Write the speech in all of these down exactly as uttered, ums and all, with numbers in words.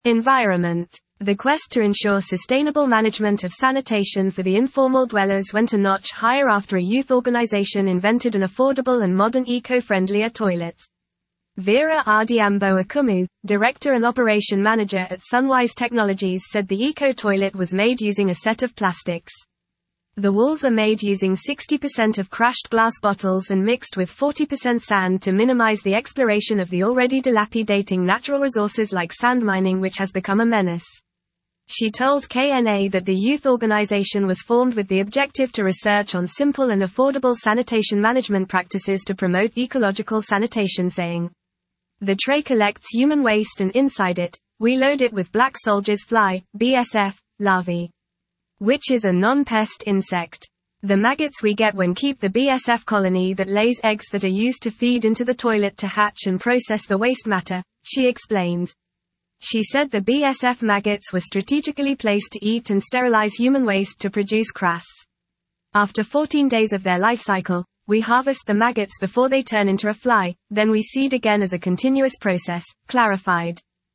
Environment. The quest to ensure sustainable management of sanitation for the informal dwellers went a notch higher after a youth organization invented an affordable and modern eco-friendlier toilet. Vera Ardiambo Akumu, director and operation manager at Sunwise Technologies, said the eco-toilet was made using a set of plastics. The walls are made using sixty percent of crushed glass bottles and mixed with forty percent sand to minimize the exploration of the already dilapidating natural resources like sand mining, which has become a menace. She told K N A that the youth organization was formed with the objective to research on simple and affordable sanitation management practices to promote ecological sanitation, saying, "The tray collects human waste and inside it, we load it with black soldier's fly, B S F, larvae, which is a non-pest insect. The maggots we get when keep the B S F colony that lays eggs that are used to feed into the toilet to hatch and process the waste matter," she explained. She said the B S F maggots were strategically placed to eat and sterilize human waste to produce crass. After fourteen days of their life cycle, we harvest the maggots before they turn into a fly, then we seed again as a continuous process, clarified.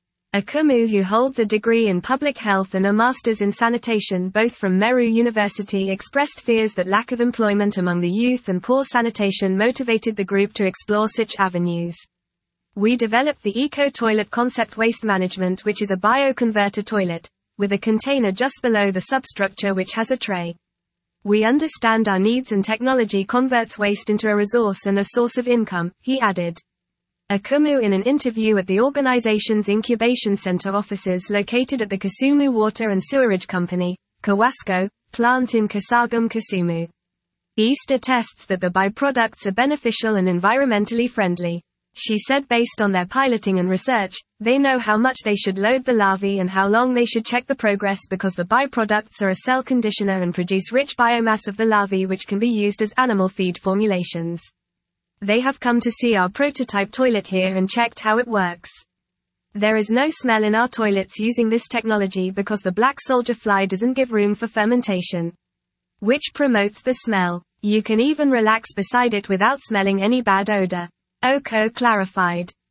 Akumu, who holds a degree in public health and a master's in sanitation both from Meru University, expressed fears that lack of employment among the youth and poor sanitation motivated the group to explore such avenues. "We developed the eco-toilet concept waste management, which is a bioconverter toilet, with a container just below the substructure which has a tray. We understand our needs and technology converts waste into a resource and a source of income," he added. Akumu, in an interview at the organization's incubation center offices located at the Kisumu Water and Sewerage Company, Kawasco, plant in Kasagum, Kisumu East, attests that the byproducts are beneficial and environmentally friendly. She said based on their piloting and research, they know how much they should load the larvae and how long they should check the progress because the byproducts are a cell conditioner and produce rich biomass of the larvae which can be used as animal feed formulations. They have come to see our prototype toilet here and checked how it works. There is no smell in our toilets using this technology because the black soldier fly doesn't give room for fermentation, which promotes the smell. You can even relax beside it without smelling any bad odor. Oko clarified.